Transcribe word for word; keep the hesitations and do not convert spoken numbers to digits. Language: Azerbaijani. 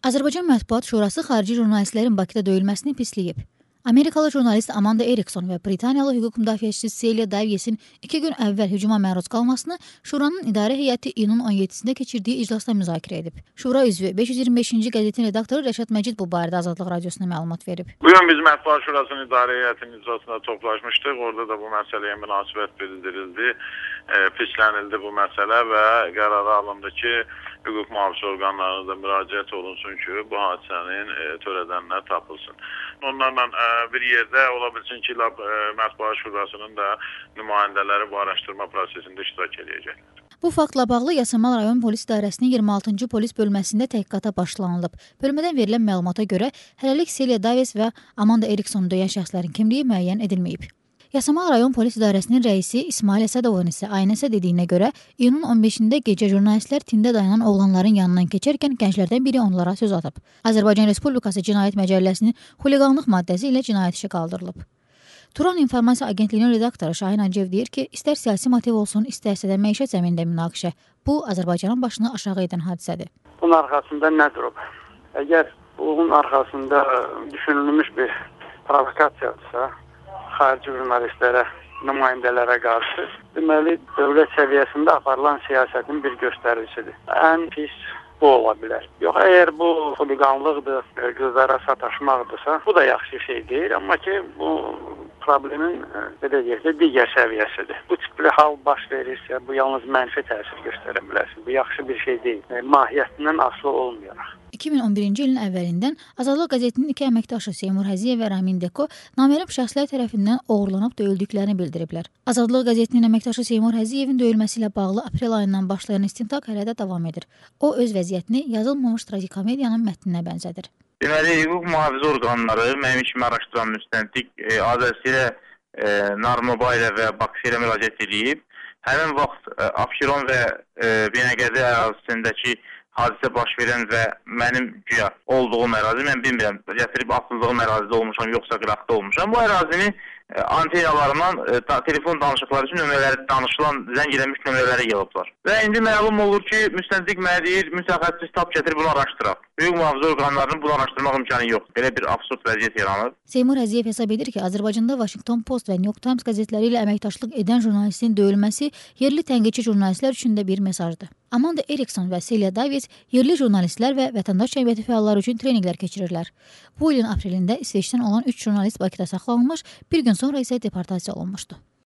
Azərbaycan Mətbuat Şurası xarici jurnalistlərin Bakıda döyülməsini pisləyib. Amerikalı jurnalist Amanda Erikson və Britaniyalı hüquq müdafiəçisi Celia Davies'in iki gün əvvəl hücuma məruz qalmasını Şuranın idarə heyəti iyunun on yeddisində keçirdiyi iclasda müzakirə edib. Şura üzvü beş yüz iyirmi beşinci qəzetin redaktoru Rəşad Məcid bu barədə Azadlıq Radiosuna məlumat verib. Bu gün biz Mətbuat Şurasının idarə heyətinin iclasında toplaşmışdıq. Orada da bu məsələyə münasibət bildirildi, e, pislənildi bu məsələ və qərara alındı ki, hüquq mühafizə orqanlarına da müraciət olunsun ki, bu hadisənin e, törədənlər tapılsın. Onlarla e, bir yerdə ola bilsin ki, e, Mətbuat Şurasının da nümayəndələri bu araşdırma prosesində iştirak edəcəklər. Bu faktla bağlı Yasamal rayon polis idarəsinin iyirmi altıncı polis bölməsində təhqiqata başlanılıb. Bölmədən verilən məlumata görə hələlik Celia Davies və Amanda Erikson döyən şəxslərin kimliyi müəyyən edilməyib. Yasamal rayon polis idarəsinin rəisi İsmail Əsədovun isə aynəsə dediyinə görə iyunun on beşində gecə jurnalistlər tində dayanan oğlanların yanından keçərkən gənclərdən biri onlara söz atıb. Azərbaycan Respublikası Cinayət Məcəlləsinin xuliqanlıq maddəsi ilə cinayət işi qaldırılıb. Turan İnformasiya Agentliyinin redaktoru Şahin Hacıyev deyir ki, istər siyasi motiv olsun, istərsə də məişət zəminində münaqişə. Bu, Azərbaycanın başını aşağı edən hadisədir. Bunun arxasında nə durub? Əgər bunun arxasında düşünülmüş bir provokasiyadırsa, xarici jurnalistlərə, nümayəndələrə qarşı, deməli, dövlət səviyyəsində aparılan siyasətin bir göstəricisidir. Ən pis bu ola bilər. Yox, əgər bu xuliqanlıqdır, qızlara sataşmaqdırsa, bu da yaxşı şey deyil, amma ki, bu problemin belə deyək də digər səviyyəsidir. Bu tipli hal baş verirsə, bu yalnız mənfi təsir göstərə bilərsin. Bu yaxşı bir şey deyil. Mahiyyətindən asılı olmayaraq. iki min on birinci ilin əvvəlindən Azadlıq qəzetinin iki əməkdaşı Seymur Həziyev və Ramin Deko naməlum şəxslər tərəfindən oğurlanıb döyüldüklərini bildiriblər. Azadlıq qəzetinin əməkdaşı Seymur Həciyevin döyülməsi ilə bağlı aprel ayından başlayan istintaq hələ də davam edir. O öz vəziyyətini yazılmamış tragikomediyanın mətninə bənzədir. Deməli, hüquq mühafizə orqanları mənim işimi araşdıran müstəntiq e, adresilə e, Narmobailə və Bakıya müraciət edib. Həmin vaxt e, Abşeron və e, Binəqədi ərazisindəki hadisə baş verən və mənim güya olduğum ərazi, mən bilmirəm, gətirib asıldığım ərazidə olmuşam, yoxsa qıraqda olmuşam. Bu ərazini e, antenalarından e, ta, telefon danışıqları üçün nömrələri danışılan, zəng edilmiş nömrələri yığıblar. Və indi məlum olur ki, müstəntiq mənə deyir, mütəxəssis tap gətirib bunu araşdıraq. Hüquq mühafizə orqanlarının bunu araşdırmaq imkanı yoxdur. Belə bir absurd vəziyyət yaranır. Seymur Həziyev hesab edir ki, Azərbaycanda Washington Post və New York Times qəzetləri ilə əməkdaşlıq edən jurnalistin döyülməsi yerli tənqidçi jurnalistlər üçün də bir mesajdır. Amanda Erikson və Celia Davies yerli jurnalistlər və vətəndaş cəmiyyəti fəalları üçün treninqlər keçirirlər. Bu ilin aprelində İsveçdən olan üç jurnalist Bakıda saxlanılmış, bir gün sonra isə deportasiya olunmuşdu.